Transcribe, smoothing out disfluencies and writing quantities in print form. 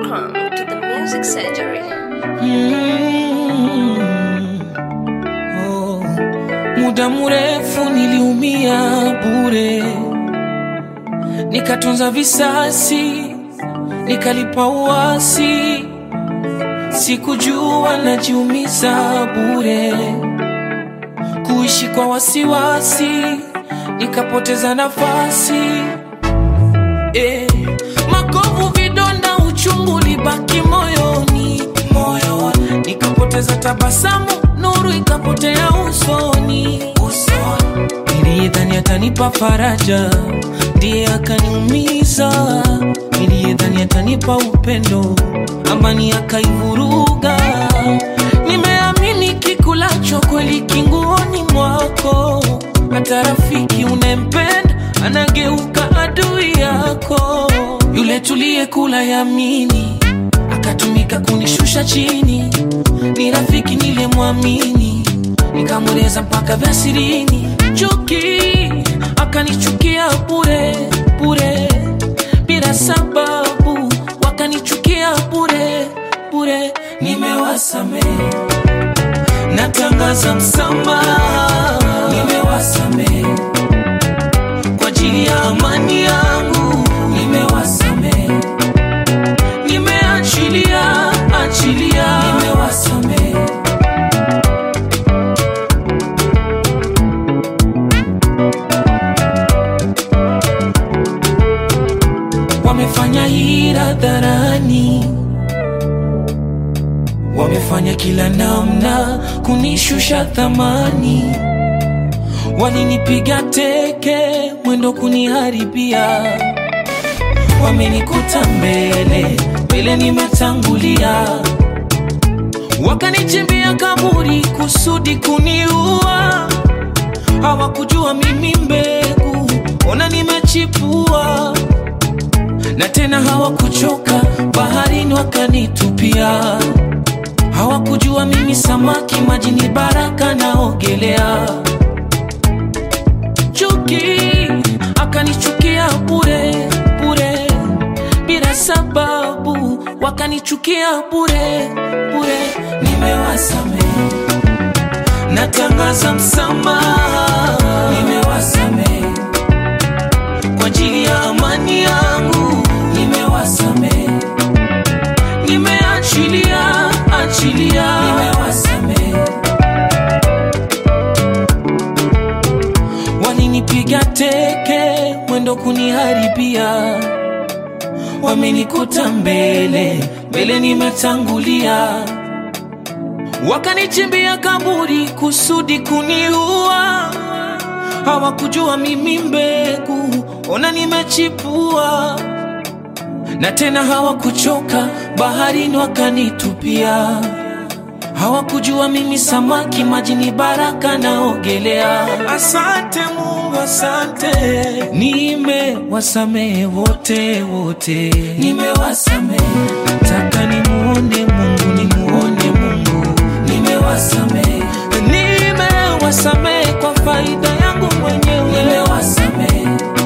Welcome to the Music Surgery. Muda mrefu niliumia bure, nikatunza visasi, nikalipa uasi. Sikujua najiumiza bure, kuishi kwa wasiwasi, nikapoteza nafasi. Makovu, vidonda, uchungu libaki moyoni, nikapoteza tabasamu, nuru ikapotea usoni. Niliyedhani atanipa faraja, ndiye akaniumiza. Niliyedhani atanipa upendo, amani akaivuruga. Nimeamini kikulacho kweli kinguoni mwako, hata rafiki unempenda anageuka adui yako. Yule tuliyekula yamini akatumika kunishusha chini, ni rafiki nilemwamini, nikamweleza mpaka vya sirini. Chuki akanichukia bure bure, bila sababu wakanichukia bure bure. Nimewasamehe, natangaza msamaha. Nimewasamehe kwa ajili ya amani yangu. Nimewasamehe, nimeachilia, achilia. Nimewasamehe. Wamefanya hila dharani, wamefanya kila namna kunishusha thamani. Walinipiga teke, mwendo kuniharibia. Wamenikuta mbele nimetangulia. Wakanichimbia kaburi kusudi kuniua. Hawakujua mimi mbegu, ona nimechipua. Na tena hawakuchoka, baharini wakanitupia. Hawakujua mimi samaki, majini baraka naogelea. Chuki akanichukia bure bure, bila sababu wakanichukia bure bure. Nimewasamehe, natangaza msamaha. Nimewasamehe kwa ajili ya amani yangu. Nimewasamehe, nimeachilia, achilia. Nimewasamehe. Walinipiga teke, mwendo kuniharibia. Wamenikuta mbele nimetangulia. Wakanichimbia kaburi kusudi kuniua. Hawakujua mimi mbegu, ona nimechipua. Na tena hawakuchoka, baharini wakanitupia. Hawakujua mimi samaki, majini baraka naogelea. Asante Mungu, asante. Nimewasamehe wote wote. Nimewasamehe, nataka nimuone Mungu, nimuone Mungu. Nimewasamehe kwa faida yangu mwenyewe. Nimewasamehe,